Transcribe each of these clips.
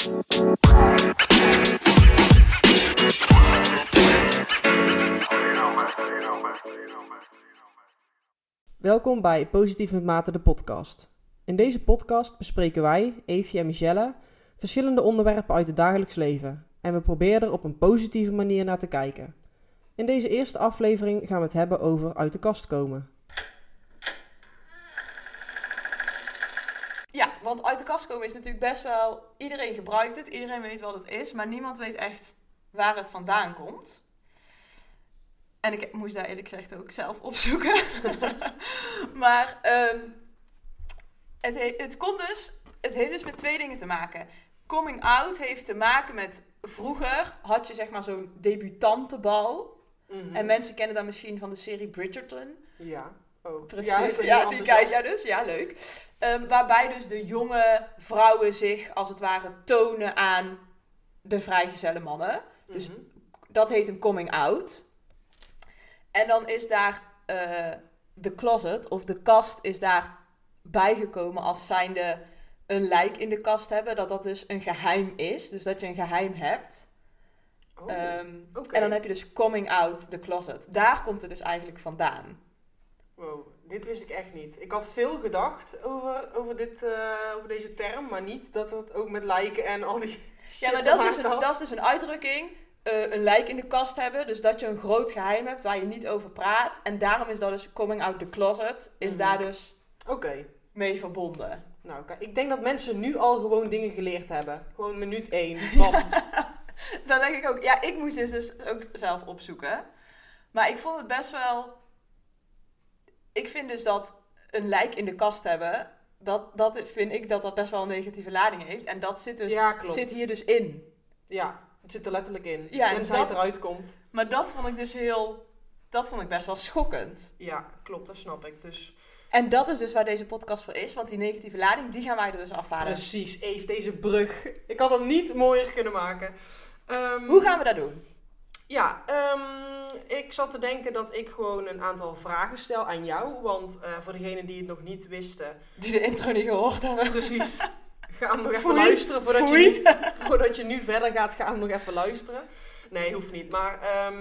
Welkom bij Positief met Mate, de podcast. In deze podcast bespreken wij, Eefje en Michelle, verschillende onderwerpen uit het dagelijks leven. En we proberen er op een positieve manier naar te kijken. In deze eerste aflevering gaan we het hebben over uit de kast komen. Ja, want uit de kast komen is natuurlijk best wel... Iedereen gebruikt het, iedereen weet wat het is, maar niemand weet echt waar het vandaan komt. En ik moest daar eerlijk gezegd ook zelf opzoeken. Maar het heeft dus met twee dingen te maken. Coming out heeft te maken met... Vroeger had je zeg maar zo'n debutantenbal. Mm-hmm. En mensen kennen dat misschien van de serie Bridgerton. Ja, oh. Precies, ja, die kijk jij dus. Ja, leuk. Waarbij dus de jonge vrouwen zich als het ware tonen aan de vrijgezelle mannen. Mm-hmm. Dus dat heet een coming out. En dan is daar de closet of de kast is daar bijgekomen als zijnde een lijk in de kast hebben. Dat dus een geheim is. Dus dat je een geheim hebt. Okay. En dan heb je dus coming out the closet. Daar komt het dus eigenlijk vandaan. Wow, dit wist ik echt niet. Ik had veel gedacht over deze term, maar niet dat het ook met lijken en al die ja, maar dat is dus een uitdrukking. Een lijk in de kast hebben. Dus dat je een groot geheim hebt waar je niet over praat. En daarom is dat dus coming out the closet. Is daar dus mee verbonden. Nou, ik denk dat mensen nu al gewoon dingen geleerd hebben. Gewoon minuut 1. Bam. Dat denk ik ook. Ja, ik moest dit dus ook zelf opzoeken. Maar ik vond het best wel... Ik vind dus dat een lijk in de kast hebben... Dat vind ik dat best wel een negatieve lading heeft. En dat zit hier dus in. Ja, het zit er letterlijk in. Ja, tenzij het eruit komt. Maar dat vond ik dus dat vond ik best wel schokkend. Ja, klopt. Dat snap ik. Dus... En dat is dus waar deze podcast voor is. Want die negatieve lading, die gaan wij er dus afhalen. Precies, Eve, deze brug. Ik had het niet mooier kunnen maken. Hoe gaan we dat doen? Ja, ik zat te denken dat ik gewoon een aantal vragen stel aan jou. Want voor degenen die het nog niet wisten... Die de intro niet gehoord hebben. Precies. Ga hem nog even luisteren. Voordat je nu verder gaat, ga hem nog even luisteren. Nee, hoeft niet. Maar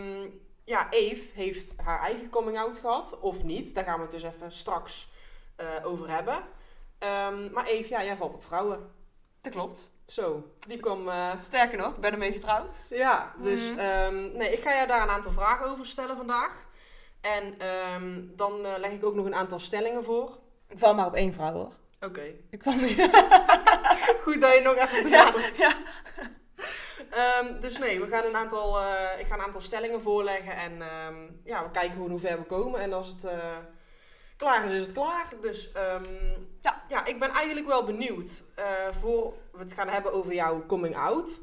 Eve heeft haar eigen coming out gehad. Of niet. Daar gaan we het dus even straks over hebben. Maar Eve, jij valt op vrouwen. Dat klopt. Zo, die kwam... Sterker nog, ik ben ermee getrouwd. Ja, dus ik ga je daar een aantal vragen over stellen vandaag. En dan leg ik ook nog een aantal stellingen voor. Ik val maar op 1 vrouw, hoor. Oké. Ik val niet... Goed dat je nog even benadert. Ja. Dus nee, ik ga een aantal stellingen voorleggen. En we kijken gewoon hoe ver we komen. En als het klaar is het klaar. Dus ik ben eigenlijk wel benieuwd. Voor we het gaan hebben over jouw coming out.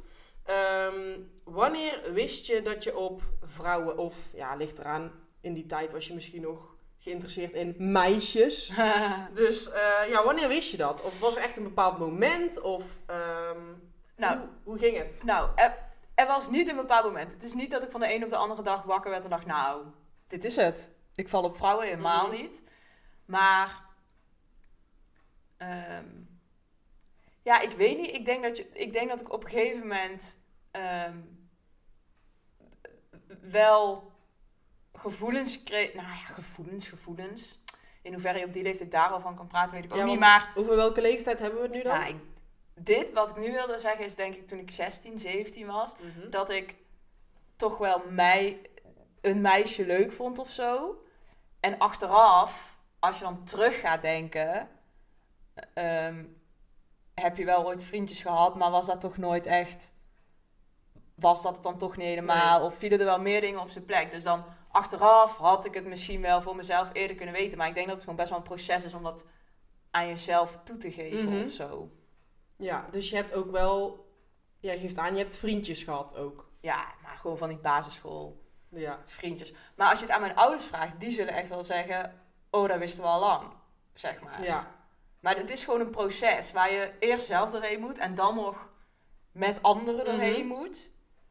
Wanneer wist je dat je op vrouwen of... Ja, ligt eraan. In die tijd was je misschien nog geïnteresseerd in meisjes. Dus wanneer wist je dat? Of was er echt een bepaald moment? Of hoe ging het? Nou, er was niet een bepaald moment. Het is niet dat ik van de een op de andere dag wakker werd en dacht... Nou, dit is het. Ik val op vrouwen helemaal niet. Maar... ik weet niet. Ik denk dat ik op een gegeven moment... wel... gevoelens kreeg... Nou ja, gevoelens. In hoeverre je op die leeftijd daar al van kan praten, weet ik ook niet. Maar over welke leeftijd hebben we het nu dan? Nou, wat ik nu wilde zeggen is denk ik toen ik 16, 17 was... dat ik toch wel een meisje leuk vond of zo. En achteraf, als je dan terug gaat denken... heb je wel ooit vriendjes gehad, maar was dat toch nooit echt... Was dat het dan toch niet helemaal? Nee. Of vielen er wel meer dingen op zijn plek? Dus dan... Achteraf had ik het misschien wel voor mezelf eerder kunnen weten. Maar ik denk dat het gewoon best wel een proces is om dat aan jezelf toe te geven of zo. Ja, dus je hebt ook wel... Jij geeft aan, je hebt vriendjes gehad ook. Ja, maar gewoon van die basisschool. Ja. Vriendjes. Maar als je het aan mijn ouders vraagt, die zullen echt wel zeggen... Oh, dat wisten we al lang, zeg maar. Ja. Maar het is gewoon een proces waar je eerst zelf doorheen moet... en dan nog met anderen doorheen moet...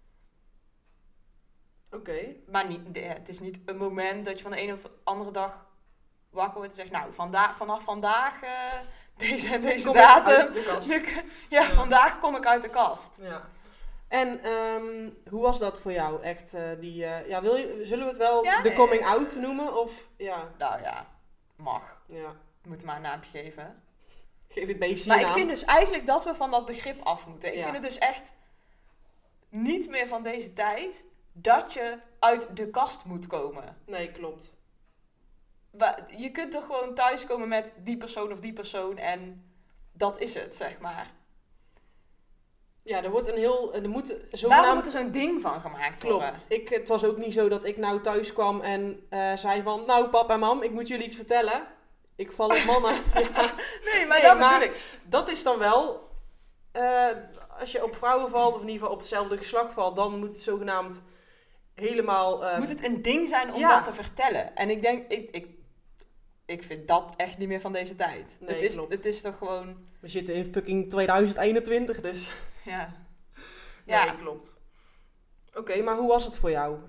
Oké. Maar het is niet een moment dat je van de ene of andere dag wakker wordt en zegt... Nou, vanaf vandaag deze datum. Ja. Vandaag kom ik uit de kast. Ja. En hoe was dat voor jou? Echt, zullen we het wel de coming out noemen? Of, ja. Nou ja, mag. Ja. Moet maar een naampje geven. Geef het beestje Maar naam. ik vind dus eigenlijk dat we van dat begrip af moeten. Ik Ja. vind het dus echt niet meer van deze tijd dat je uit de kast moet komen. Nee, klopt. Je kunt toch gewoon thuiskomen met die persoon of die persoon en dat is het, zeg maar. Ja, er moet Waarom moet er zo'n ding van gemaakt worden? Klopt. Het was ook niet zo dat ik nou thuis kwam en zei van... Nou, pap en mam, ik moet jullie iets vertellen. Ik val op mannen. Ja. Nee, maar bedoel ik. Dat is dan wel... als je op vrouwen valt, of in ieder geval op hetzelfde geslacht valt... dan moet het zogenaamd helemaal... Moet het een ding zijn om dat te vertellen? En ik denk... Ik vind dat echt niet meer van deze tijd. Nee, klopt. Het is toch gewoon... We zitten in fucking 2021, dus... Ja. Nee, klopt. Oké, maar hoe was het voor jou?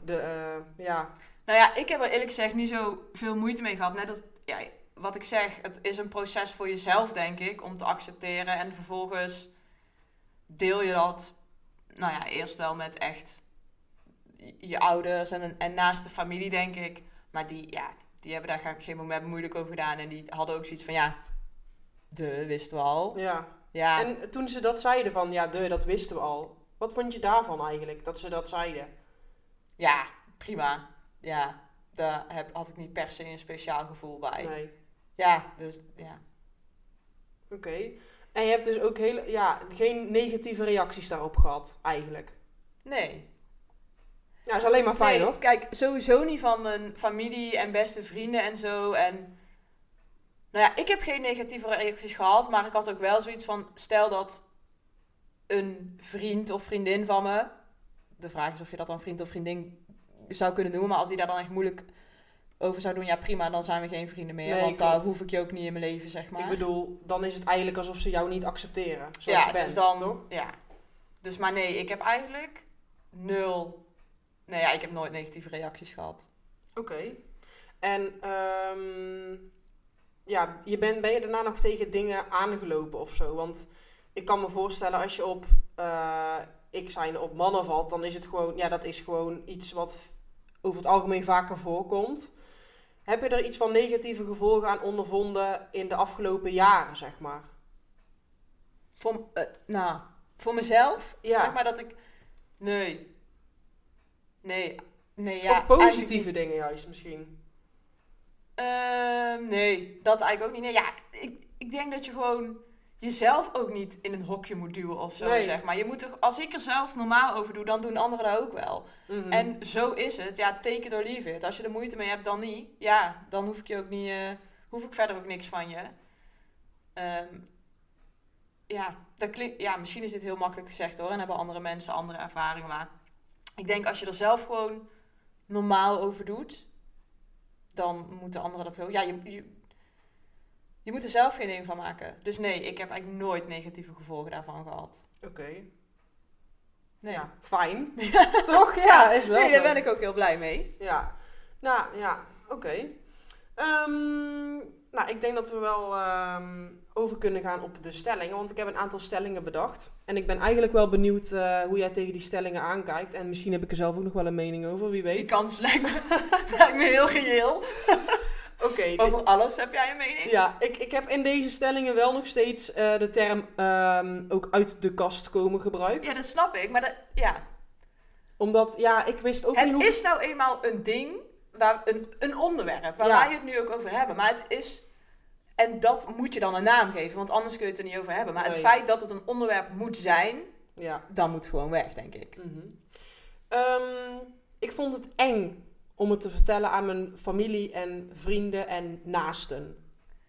Nou ja, ik heb er eerlijk gezegd niet zo veel moeite mee gehad. Net als, wat ik zeg, het is een proces voor jezelf, denk ik, om te accepteren. En vervolgens deel je dat, nou ja, eerst wel met echt je ouders en naast de familie, denk ik. Maar die hebben daar geen moment moeilijk over gedaan. En die hadden ook zoiets van, wisten we al. Ja. En toen ze dat zeiden van, dat wisten we al. Wat vond je daarvan eigenlijk, dat ze dat zeiden? Ja, prima. Ja, daar had ik niet per se een speciaal gevoel bij. Nee. Ja, dus ja. Oké. En je hebt dus ook geen negatieve reacties daarop gehad, eigenlijk? Nee. Ja, dat is alleen maar fijn, hoor. Kijk, sowieso niet van mijn familie en beste vrienden en zo. En nou ja, ik heb geen negatieve reacties gehad, maar ik had ook wel zoiets van, stel dat een vriend of vriendin van me, de vraag is of je dat dan vriend of vriendin zou kunnen noemen, maar als die daar dan echt moeilijk over zou doen, ja prima, dan zijn we geen vrienden meer, want daar hoef ik je ook niet in mijn leven, zeg maar. Ik bedoel, dan is het eigenlijk alsof ze jou niet accepteren, zoals je bent, dus dan, toch? Ja, dus maar nee, ik heb eigenlijk ik heb nooit negatieve reacties gehad. Oké. En ben je daarna nog tegen dingen aangelopen of zo? Want ik kan me voorstellen, als je op op mannen valt, dan is het gewoon, dat is gewoon iets wat over het algemeen vaker voorkomt. Heb je er iets van negatieve gevolgen aan ondervonden in de afgelopen jaren, zeg maar? Voor mezelf? Ja. Zeg maar dat ik... Nee, ja. Of positieve dingen juist, misschien? Nee, dat eigenlijk ook niet. Nee, ja, ik denk dat je gewoon jezelf ook niet in een hokje moet duwen of zo, zeg maar. Je moet als ik er zelf normaal over doe, dan doen anderen dat ook wel. Mm-hmm. En zo is het. Ja, take it or leave it. Als je er moeite mee hebt, dan niet. Ja, dan hoef ik je ook niet... hoef ik verder ook niks van je. Dat klinkt... Ja, misschien is dit heel makkelijk gezegd hoor. En hebben andere mensen andere ervaringen. Maar ik denk als je er zelf gewoon normaal over doet, dan moeten anderen dat ook... Ja, je moet er zelf geen ding van maken. Dus nee, ik heb eigenlijk nooit negatieve gevolgen daarvan gehad. Oké. Nee. Ja, fijn. Toch? Ja, is wel nee, zo. daar ben ik ook heel blij mee. Ja. Nou, ja, oké. Ik denk dat we wel over kunnen gaan op de stellingen. Want ik heb een aantal stellingen bedacht. En ik ben eigenlijk wel benieuwd hoe jij tegen die stellingen aankijkt. En misschien heb ik er zelf ook nog wel een mening over, wie weet. Die kans lijkt me heel reëel. Oké. Over alles heb jij een mening? Ja, ik heb in deze stellingen wel nog steeds de term ook uit de kast komen gebruikt. Ja, dat snap ik. Maar omdat, ik wist ook niet hoe... Het is nou eenmaal een ding, een onderwerp, waar wij het nu ook over hebben. Maar het is... En dat moet je dan een naam geven, want anders kun je het er niet over hebben. Maar het feit dat het een onderwerp moet zijn, dan moet het gewoon weg, denk ik. Mm-hmm. Ik vond het eng om het te vertellen aan mijn familie en vrienden en naasten.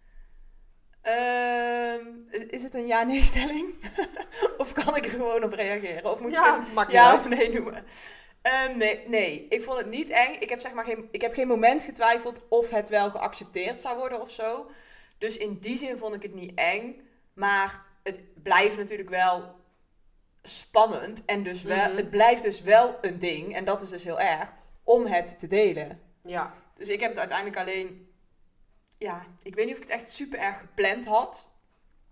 Is het een ja-nee-stelling? Of kan ik er gewoon op reageren? Of moet ik ja of nee noemen? Nee, ik vond het niet eng. Ik heb geen moment getwijfeld of het wel geaccepteerd zou worden of zo. Dus in die zin vond ik het niet eng. Maar het blijft natuurlijk wel spannend. En dus het blijft dus wel een ding. En dat is dus heel erg. Om het te delen. Ja. Dus ik heb het uiteindelijk alleen... Ja, ik weet niet of ik het echt super erg gepland had.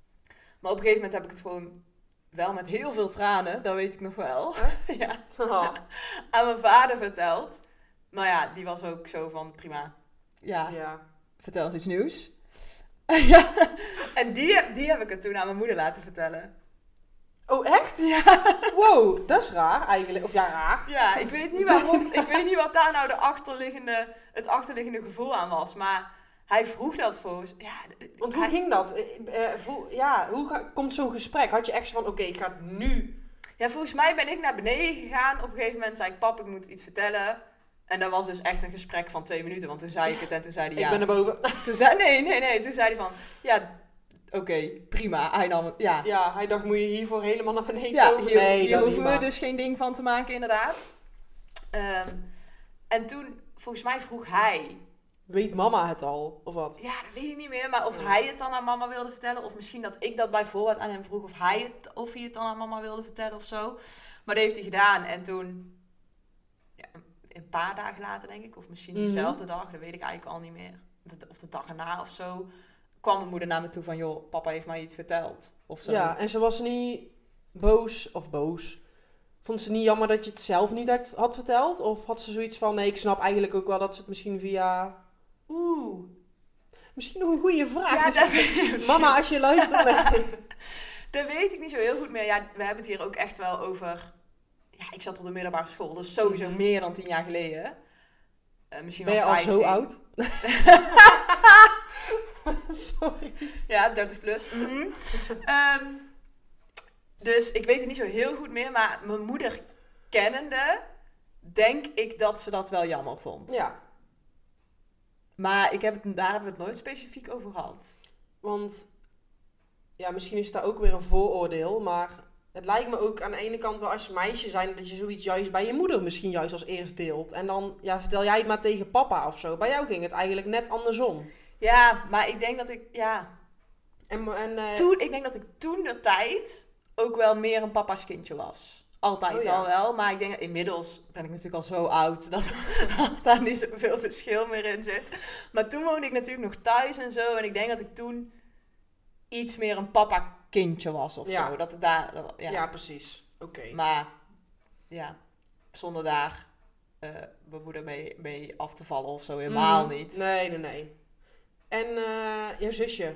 Maar op een gegeven moment heb ik het gewoon wel met heel veel tranen, dat weet ik nog wel. Ja. Oh. Aan mijn vader verteld. Maar ja, die was ook zo van, prima. Ja. Vertel eens iets nieuws. Ja. En die heb ik het toen aan mijn moeder laten vertellen. Oh, echt? Ja. Wow, dat is raar eigenlijk. Of ja, raar. Ja, ik weet niet waarom. Ik weet niet wat daar nou het achterliggende gevoel aan was. Maar hij vroeg dat voor. Ja, Want hoe ging dat? Hoe komt zo'n gesprek? Had je echt zo van, oké, ik ga het nu... Ja, volgens mij ben ik naar beneden gegaan. Op een gegeven moment zei ik, pap, ik moet iets vertellen. En dat was dus echt een gesprek van 2 minuten. Want toen zei ik het en toen zei hij ja. Ik ben naar boven. Toen zei, nee. Toen zei hij van, ja, oké, prima. Hij nam het, ja. Ja, hij dacht, moet je hiervoor helemaal naar beneden Ja, komen? hier hoeven we dus geen ding van te maken, inderdaad. En toen, volgens mij vroeg hij... Weet mama het al, of wat? Ja, dat weet ik niet meer. Maar of hij het dan aan mama wilde vertellen. Of misschien dat ik dat bij voorbaat aan hem vroeg. Of hij het dan aan mama wilde vertellen of zo. Maar dat heeft hij gedaan. En toen, ja, een paar dagen later denk ik. Of misschien diezelfde dag. Dat weet ik eigenlijk al niet meer. Of de dag erna of zo. Kwam mijn moeder naar me toe van... Joh, papa heeft mij iets verteld. Of zo. Ja, en ze was niet boos. Vond ze niet jammer dat je het zelf niet had verteld? Of had ze zoiets van... Nee, ik snap eigenlijk ook wel dat ze het misschien via... Misschien nog een goede vraag. Ja, mama, als je luistert. Nee. Dat weet ik niet zo heel goed meer. Ja, we hebben het hier ook echt wel over... Ja, ik zat op de middelbare school. Dus sowieso meer dan 10 jaar geleden. Misschien ben wel je 15. al zo oud? Sorry. Ja, 30 plus. Dus ik weet het niet zo heel goed meer. Maar mijn moeder kennende... denk ik dat ze dat wel jammer vond. Ja. Maar daar hebben we het nooit specifiek over gehad. Want, ja, misschien is dat ook weer een vooroordeel, maar het lijkt me ook aan de ene kant wel als meisje zijn dat je zoiets juist bij je moeder misschien juist als eerst deelt. En dan, ja, vertel jij het maar tegen papa of zo. Bij jou ging het eigenlijk net andersom. Ja, maar ik denk dat ik, ik denk dat ik toen de tijd ook wel meer een papa's kindje was. Altijd al wel, maar ik denk inmiddels ben ik natuurlijk al zo oud dat daar niet zoveel verschil meer in zit. Maar toen woonde ik natuurlijk nog thuis en zo en ik denk dat ik toen iets meer een papa kindje was of zo. Dat het daar, ja, precies. Oké. Maar ja, zonder daar mijn moeder mee af te vallen of zo, helemaal niet. Nee. En jouw zusje?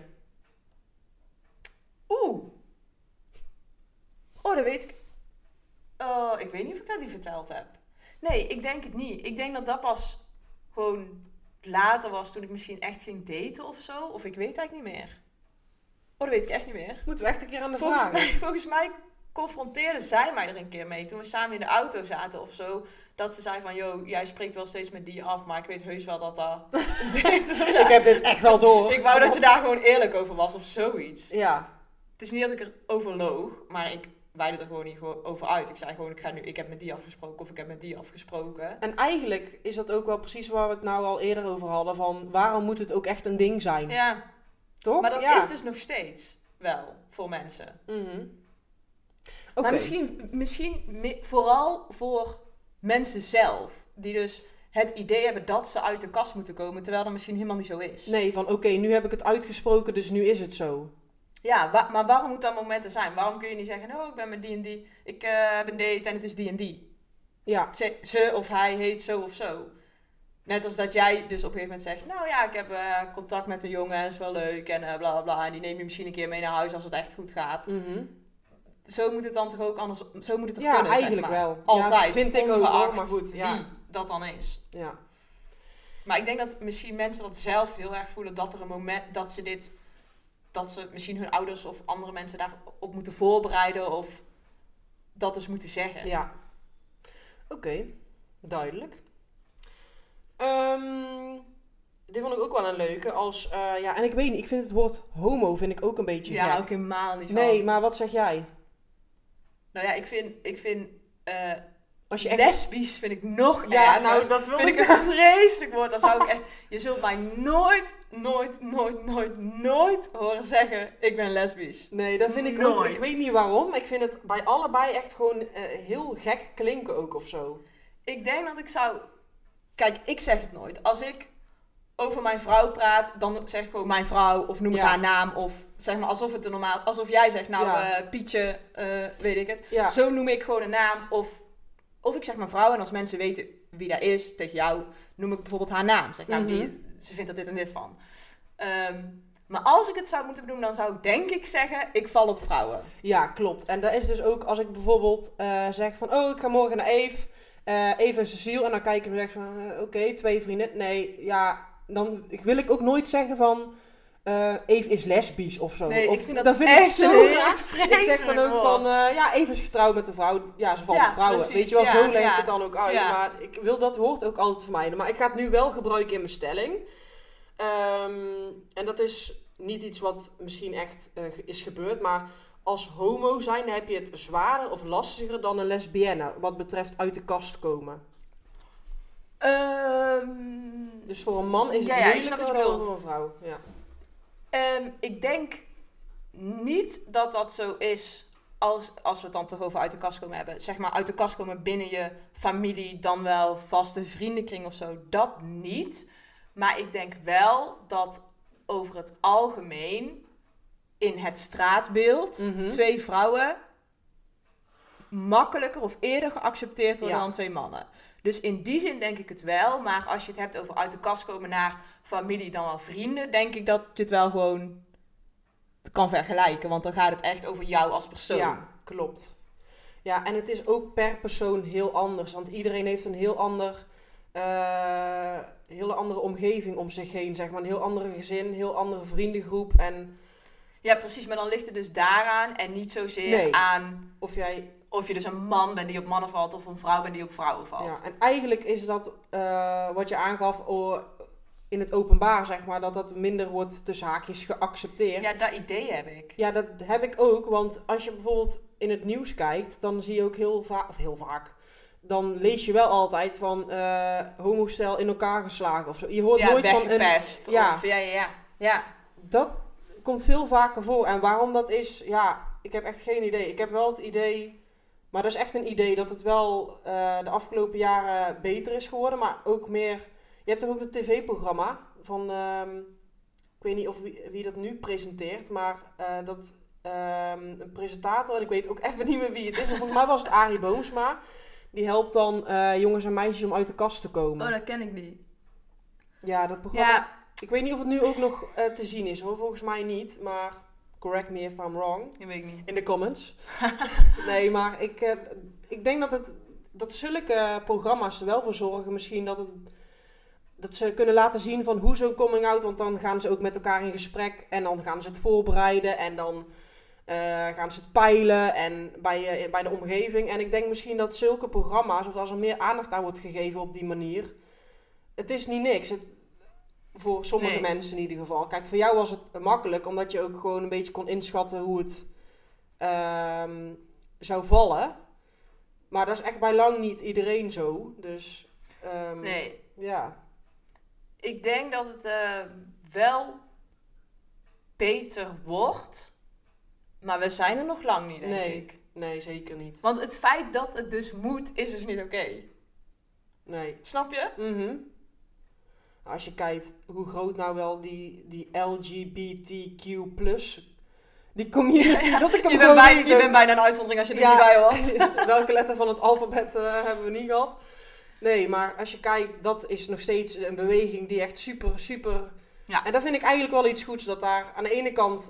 Oh, dat weet ik. Oh, ik weet niet of ik dat die verteld heb. Nee, ik denk het niet. Ik denk dat pas gewoon later was toen ik misschien echt ging daten of zo. Of ik weet het eigenlijk niet meer. Oh, dat weet ik echt niet meer. Moeten we echt een keer aan de vragen. Volgens mij confronteerde zij mij er een keer mee. Toen we samen in de auto zaten of zo. Dat ze zei van, joh, jij spreekt wel steeds met die af. Maar ik weet heus wel dat dat... Ik heb dit echt wel door. Ik wou dat je daar gewoon eerlijk over was of zoiets. Ja. Het is niet dat ik erover loog. Maar ik weidde er gewoon niet over uit. Ik zei gewoon, ik heb met die afgesproken of ik heb met die afgesproken. En eigenlijk is dat ook wel precies waar we het nou al eerder over hadden. Van waarom moet het ook echt een ding zijn? Ja. Toch? Maar dat is dus nog steeds wel voor mensen. Okay. Maar misschien vooral voor mensen zelf. Die dus het idee hebben dat ze uit de kast moeten komen. Terwijl dat misschien helemaal niet zo is. Nee, van oké, nu heb ik het uitgesproken, dus nu is het zo. Ja, maar waarom moet dat momenten zijn? Waarom kun je niet zeggen, oh, ik ben met die en die. Ik heb een date en het is die en die. Ja. Ze of hij heet zo of zo. Net als dat jij dus op een gegeven moment zegt... Nou ja, ik heb contact met een jongen en is wel leuk en bla bla bla. En die neem je misschien een keer mee naar huis als het echt goed gaat. Zo moet het dan toch ook anders... Zo moet het toch kunnen, eigenlijk zeg maar. wel. Altijd. Ja, vind ik ook hoor, maar goed. Ja. Wie dat dan is. Ja. Maar ik denk dat misschien mensen dat zelf heel erg voelen... Dat er een moment dat ze misschien hun ouders of andere mensen daarop moeten voorbereiden... Of dat dus moeten zeggen. Ja. Oké. Duidelijk. Dit vond ik ook wel een leuke. En ik weet niet, ik vind het woord homo vind ik ook een beetje gek. Ja, ook helemaal niet van. Nee, maar wat zeg jij? Nou ja, ik vind als je echt... lesbisch vind ik nog erger. Nou, dat vind ik een vreselijk woord. Dan zou ik echt... Je zult mij nooit horen zeggen, ik ben lesbisch. Nee, dat vind ik ook. Ik weet niet waarom. Ik vind het bij allebei echt gewoon heel gek klinken ook of zo. Ik denk dat ik zou... Kijk, ik zeg het nooit. Als ik over mijn vrouw praat, dan zeg ik gewoon mijn vrouw of noem ik haar naam. Of zeg maar alsof het alsof jij zegt, Pietje, weet ik het. Ja. Zo noem ik gewoon een naam. Of ik zeg mijn vrouw en als mensen weten wie dat is, tegen jou, noem ik bijvoorbeeld haar naam. Zeg, ze vindt er dit en dit van. Maar als ik het zou moeten doen, dan zou ik denk ik zeggen, ik val op vrouwen. Ja, klopt. En dat is dus ook als ik bijvoorbeeld zeg van, ik ga morgen naar Eve. Eve en Cecile. En dan kijk ik en zeg van, oké, 2 vrienden. Nee, ja, dan wil ik ook nooit zeggen van, Eve is lesbisch of zo. Nee, of, ik vind dat echt zo vreselijk. Ik zeg dan ook van, Eve is getrouwd met een vrouw. Ja, ze valt op vrouwen. Precies, weet je wel, zo leg ik het dan ook uit. Ja. Maar ik wil dat woord ook altijd vermijden. Maar ik ga het nu wel gebruiken in mijn stelling. En dat is niet iets wat misschien echt is gebeurd, maar als homo zijn heb je het zwaarder of lastiger dan een lesbienne, wat betreft uit de kast komen. Dus voor een man is het moeilijker dan voor een vrouw. Ja. Ik denk niet dat dat zo is als we het dan toch over uit de kast komen hebben. Zeg maar uit de kast komen binnen je familie, dan wel vaste vriendenkring of zo. Dat niet. Maar ik denk wel dat over het algemeen in het straatbeeld 2 vrouwen makkelijker of eerder geaccepteerd worden dan 2 mannen. Dus in die zin denk ik het wel. Maar als je het hebt over uit de kast komen naar familie dan wel vrienden, denk ik dat je het wel gewoon kan vergelijken. Want dan gaat het echt over jou als persoon. Ja, klopt. Ja, en het is ook per persoon heel anders. Want iedereen heeft een heel hele andere omgeving om zich heen, zeg maar. Een heel andere gezin, een heel andere vriendengroep. En ja, precies. Maar dan ligt het dus daaraan en niet zozeer aan of je dus een man bent die op mannen valt of een vrouw bent die op vrouwen valt. Ja, en eigenlijk is dat wat je aangaf in het openbaar, zeg maar, dat minder wordt tussen haakjes geaccepteerd. Ja, dat idee heb ik. Ja, dat heb ik ook. Want als je bijvoorbeeld in het nieuws kijkt, dan zie je ook heel vaak, dan lees je wel altijd van homostel in elkaar geslagen of zo. Je hoort nooit van weggepest. Ja. Dat komt veel vaker voor. En waarom dat is, ik heb echt geen idee. Ik heb wel het idee, maar dat is echt een idee, dat het wel de afgelopen jaren beter is geworden. Maar ook meer, je hebt toch ook het tv-programma van, ik weet niet of wie dat nu presenteert, maar dat een presentator, en ik weet ook even niet meer wie het is, maar volgens mij was het Arie Boomsma. Die helpt dan jongens en meisjes om uit de kast te komen. Oh, dat ken ik niet. Ja, dat programma. Ja. Ik weet niet of het nu ook nog te zien is hoor. Volgens mij niet. Maar correct me if I'm wrong. Dat weet ik niet. In de comments. Nee, maar ik denk dat zulke programma's er wel voor zorgen. Misschien dat ze kunnen laten zien van hoe zo'n coming out. Want dan gaan ze ook met elkaar in gesprek. En dan gaan ze het voorbereiden. En dan gaan ze het peilen en bij de omgeving. En ik denk misschien dat zulke programma's, of als er meer aandacht aan wordt gegeven op die manier, het is niet niks. Voor sommige mensen in ieder geval. Kijk, voor jou was het makkelijk, omdat je ook gewoon een beetje kon inschatten hoe het zou vallen. Maar dat is echt bij lang niet iedereen zo. Dus, nee. Ja. Ik denk dat het wel beter wordt. Maar we zijn er nog lang niet, denk ik. Nee, zeker niet. Want het feit dat het dus moet, is dus niet oké. Nee. Snap je? Als je kijkt hoe groot nou wel die LGBTQ+, die community, dat ik hem je bent bijna een uitzondering als je er niet bij hoort. Welke letter van het alfabet hebben we niet gehad? Nee, maar als je kijkt, dat is nog steeds een beweging die echt super, super... Ja. En dat vind ik eigenlijk wel iets goeds, dat daar aan de ene kant...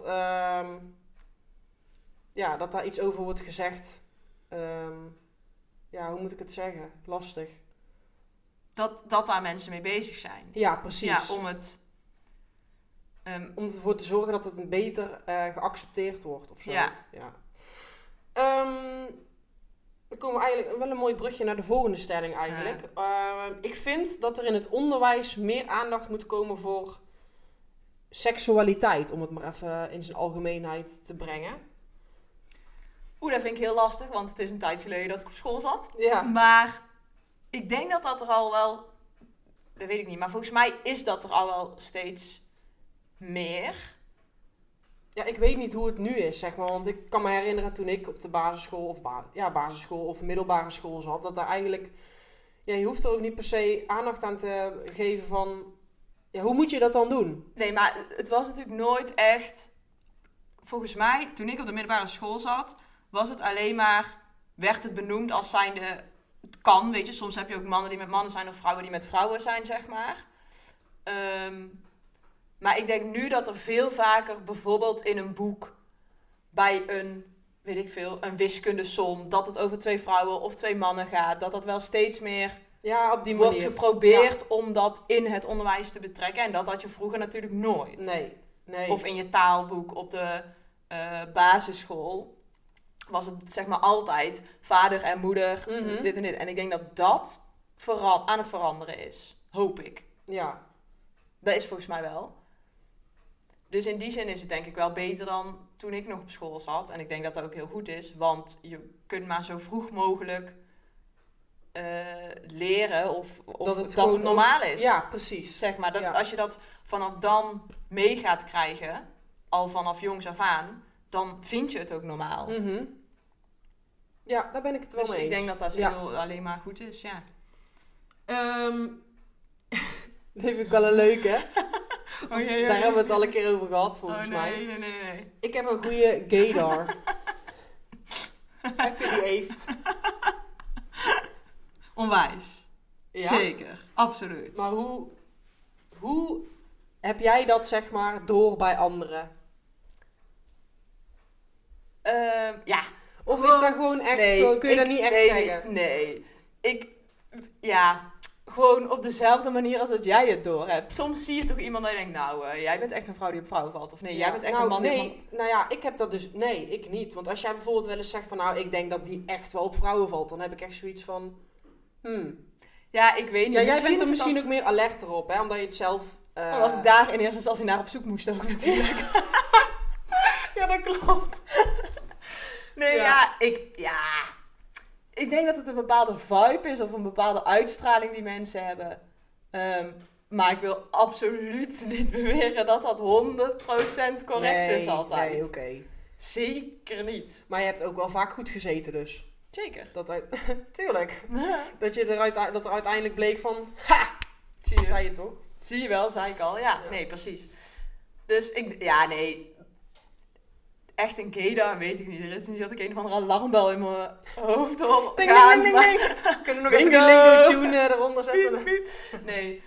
dat daar iets over wordt gezegd. Hoe moet ik het zeggen? Lastig. Dat daar mensen mee bezig zijn. Ja, precies. Ja, om ervoor te zorgen dat het beter geaccepteerd wordt of zo. Ja. Dan komen we eigenlijk wel een mooi brugje naar de volgende stelling eigenlijk. Ik vind dat er in het onderwijs meer aandacht moet komen voor seksualiteit. Om het maar even in zijn algemeenheid te brengen. Dat vind ik heel lastig, want het is een tijd geleden dat ik op school zat. Ja. Maar ik denk dat er al wel... Dat weet ik niet, maar volgens mij is dat er al wel steeds meer. Ja, ik weet niet hoe het nu is, zeg maar. Want ik kan me herinneren toen ik op de basisschool of middelbare school zat, dat daar eigenlijk... Ja, je hoeft er ook niet per se aandacht aan te geven van... Ja, hoe moet je dat dan doen? Nee, maar het was natuurlijk nooit echt... Volgens mij, toen ik op de middelbare school zat, was het alleen maar... werd het benoemd als zijnde... Het kan, weet je. Soms heb je ook mannen die met mannen zijn of vrouwen die met vrouwen zijn, zeg maar. Maar ik denk nu dat er veel vaker bijvoorbeeld in een boek... bij een, weet ik veel, een wiskundesom... dat het over 2 vrouwen of 2 mannen gaat. Dat wel steeds meer... Ja, op die manier. Wordt geprobeerd om dat in het onderwijs te betrekken. En dat had je vroeger natuurlijk nooit. Nee. Of in je taalboek op de basisschool was het zeg maar altijd vader en moeder, dit en dit. En ik denk dat dat aan het veranderen is. Hoop ik. Ja. Dat is volgens mij wel. Dus in die zin is het denk ik wel beter dan toen ik nog op school zat. En ik denk dat dat ook heel goed is. Want je kunt maar zo vroeg mogelijk... leren of dat het normaal is. Ja, precies. Zeg maar, als je dat vanaf dan mee gaat krijgen, al vanaf jongs af aan, dan vind je het ook normaal. Ja, daar ben ik het wel mee eens. Ik denk dat dat alleen maar goed is, ja. Dat vind ik wel een leuke, hè? Daar hebben we het al een keer over gehad, volgens mij. Nee. Ik heb een goede gaydar. Heb je die even? Onwijs. Ja? Zeker. Absoluut. Maar hoe heb jij dat, zeg maar, door bij anderen? Ja. Of is dat gewoon echt, kun je dat niet echt zeggen? Nee. Gewoon op dezelfde manier als dat jij het door hebt. Soms zie je toch iemand dat je denkt, nou, jij bent echt een vrouw die op vrouwen valt. Of nee, jij bent echt een man die op... Nou ja, ik heb dat dus... Nee, ik niet. Want als jij bijvoorbeeld wel eens zegt van, nou, ik denk dat die echt wel op vrouwen valt. Dan heb ik echt zoiets van... Ja, ik weet niet. Ja, jij bent er misschien ook meer alerter op, hè? Omdat je het zelf... Omdat ik daar in eerste instantie naar op zoek moest ook natuurlijk. Ja, dat klopt. Nee, ik denk dat het een bepaalde vibe is of een bepaalde uitstraling die mensen hebben. Maar ik wil absoluut niet beweren dat dat 100% correct is altijd. Nee, oké. Zeker niet. Maar je hebt ook wel vaak goed gezeten dus. Zeker. Tuurlijk. Ja. Dat er uiteindelijk bleek van... Ha! Zie je. Zei je toch? Zie je wel, zei ik al. Ja, nee, precies. Dus echt een gaydar weet ik niet. Er is niet dat ik een of andere alarmbel in mijn hoofd hoor gaan. Ding. Kunnen we nog even die lingo-tune eronder zetten? Nee.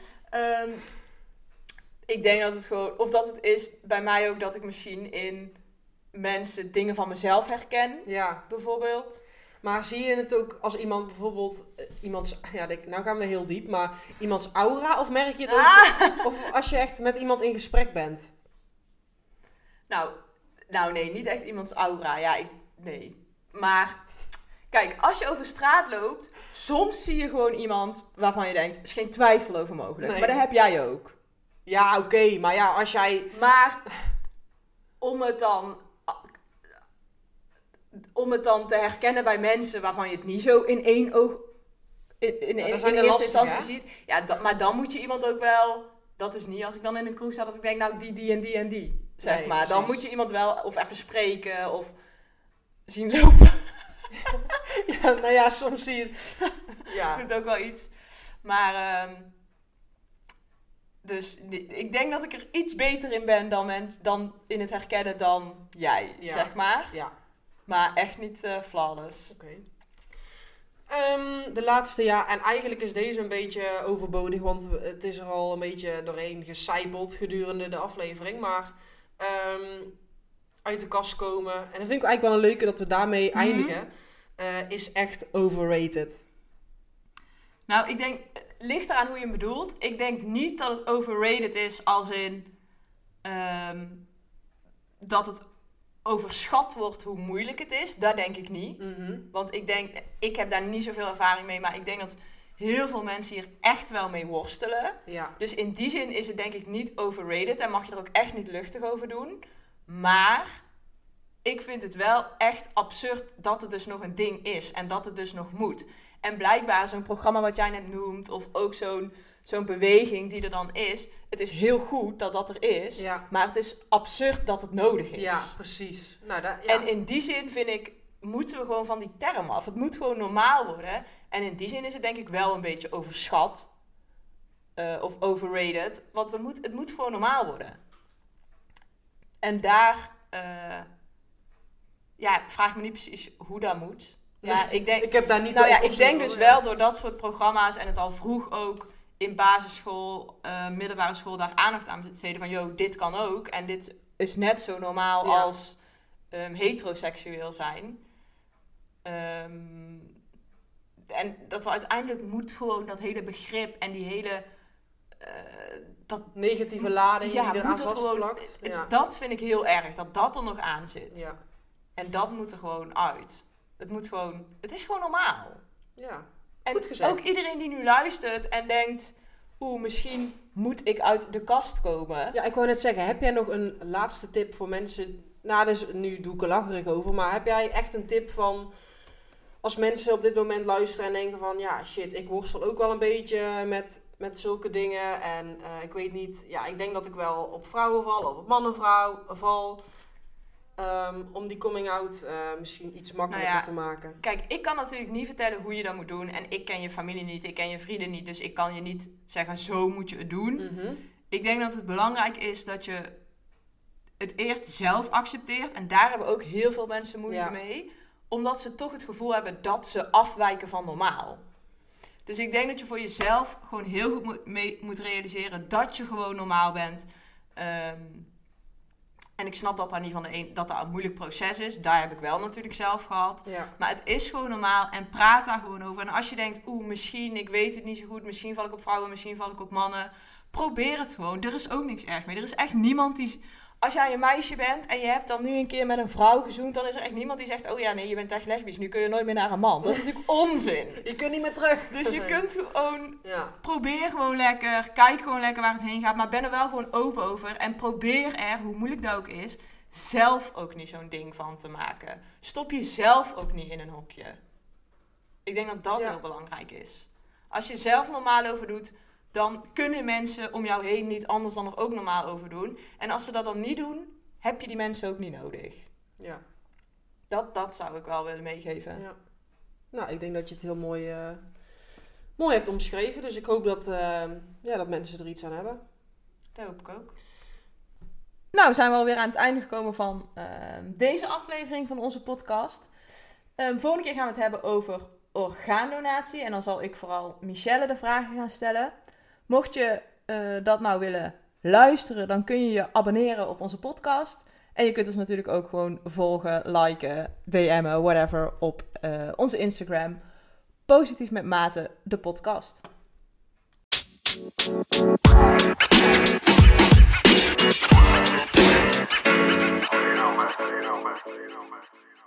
Ik denk dat het gewoon... Of dat het is bij mij ook dat ik misschien in mensen dingen van mezelf herken. Ja. Bijvoorbeeld. Maar zie je het ook als iemand bijvoorbeeld... nou gaan we heel diep. Maar iemands aura? Of merk je het ook? Of als je echt met iemand in gesprek bent? Nou, nee, niet echt iemands aura. Nee. Maar, kijk, als je over straat loopt, soms zie je gewoon iemand waarvan je denkt, er is geen twijfel over mogelijk. Nee. Maar dat heb jij ook. Ja, oké, maar ja, als jij... Maar, om het dan te herkennen bij mensen waarvan je het niet zo in één oog, in eerste instantie ziet. Ja, maar dan moet je iemand ook wel... Dat is niet als ik dan in een kroeg sta dat ik denk, nou, die en die en die. Zeg maar. Precies. Dan moet je iemand wel of even spreken of zien lopen. Ja, nou ja, soms zie je... Ja. Doet ook wel iets. Maar, dus ik denk dat ik er iets beter in ben dan in het herkennen dan jij, zeg maar. Ja. Maar echt niet flawless. Oké. De laatste, en eigenlijk is deze een beetje overbodig, want het is er al een beetje doorheen gecijpeld gedurende de aflevering. Maar uit de kast komen, en dat vind ik eigenlijk wel een leuke dat we daarmee eindigen, is echt overrated. Nou, ik denk, ligt eraan hoe je hem bedoelt. Ik denk niet dat het overrated is als in dat het overschat wordt hoe moeilijk het is. Dat denk ik niet. Want ik heb daar niet zoveel ervaring mee, maar ik denk dat heel veel mensen hier echt wel mee worstelen. Ja. Dus in die zin is het denk ik niet overrated en mag je er ook echt niet luchtig over doen. Maar ik vind het wel echt absurd dat het dus nog een ding is en dat het dus nog moet. En blijkbaar zo'n programma wat jij net noemt, of ook zo'n beweging die er dan is. Het is heel goed dat dat er is, maar het is absurd dat het nodig is. Ja, precies. Nou, En in die zin vind ik, moeten we gewoon van die term af. Het moet gewoon normaal worden. En in die zin is het denk ik wel een beetje overschat. of overrated. Want het moet gewoon normaal worden. En daar vraag me niet precies hoe dat moet. Ja, ik heb daar niet ik denk dus wel door dat soort programma's en het al vroeg ook in basisschool, middelbare school daar aandacht aan besteden van dit kan ook. En dit is net zo normaal als heteroseksueel zijn. En dat we uiteindelijk moet gewoon dat hele begrip en die hele... dat negatieve lading die eraan vastplakt. Dat vind ik heel erg, dat er nog aan zit. Ja. En dat moet er gewoon uit. Het is gewoon normaal. Ja, en goed gezegd. Ook iedereen die nu luistert en denkt... misschien moet ik uit de kast komen. Ja, ik wou net zeggen, heb jij nog een laatste tip voor mensen... Dus nu doe ik er lacherig over, maar heb jij echt een tip van... Als mensen op dit moment luisteren en denken van... Ja, shit, ik worstel ook wel een beetje met zulke dingen. En ik weet niet... Ja, ik denk dat ik wel op vrouwen val of op mannen val... om die coming out misschien iets makkelijker te maken. Kijk, ik kan natuurlijk niet vertellen hoe je dat moet doen. En ik ken je familie niet, ik ken je vrienden niet. Dus ik kan je niet zeggen, zo moet je het doen. Mm-hmm. Ik denk dat het belangrijk is dat je het eerst zelf accepteert. En daar hebben ook heel veel mensen moeite mee. Omdat ze toch het gevoel hebben dat ze afwijken van normaal. Dus ik denk dat je voor jezelf gewoon heel goed moet realiseren dat je gewoon normaal bent. En ik snap dat dat een moeilijk proces is. Daar heb ik wel natuurlijk zelf gehad. Ja. Maar het is gewoon normaal en praat daar gewoon over. En als je denkt, misschien, ik weet het niet zo goed. Misschien val ik op vrouwen, misschien val ik op mannen. Probeer het gewoon. Er is ook niks erg mee. Er is echt niemand die... Als jij een meisje bent en je hebt dan nu een keer met een vrouw gezoend... dan is er echt niemand die zegt, je bent echt lesbisch. Nu kun je nooit meer naar een man. Dat is natuurlijk onzin. Je kunt niet meer terug. Dus je kunt gewoon... Probeer gewoon lekker. Kijk gewoon lekker waar het heen gaat. Maar ben er wel gewoon open over. En probeer er, hoe moeilijk dat ook is... zelf ook niet zo'n ding van te maken. Stop jezelf ook niet in een hokje. Ik denk dat dat heel belangrijk is. Als je zelf normaal over doet... dan kunnen mensen om jou heen niet anders dan er ook normaal over doen. En als ze dat dan niet doen, heb je die mensen ook niet nodig. Ja. Dat zou ik wel willen meegeven. Ja. Nou, ik denk dat je het heel mooi hebt omschreven. Dus ik hoop dat mensen er iets aan hebben. Dat hoop ik ook. Nou, zijn we alweer aan het einde gekomen van deze aflevering van onze podcast. Volgende keer gaan we het hebben over orgaandonatie. En dan zal ik vooral Michelle de vragen gaan stellen. Mocht je dat nou willen luisteren, dan kun je je abonneren op onze podcast. En je kunt ons natuurlijk ook gewoon volgen, liken, DM'en, whatever, op onze Instagram. Positief met Mate, de podcast. You know, man.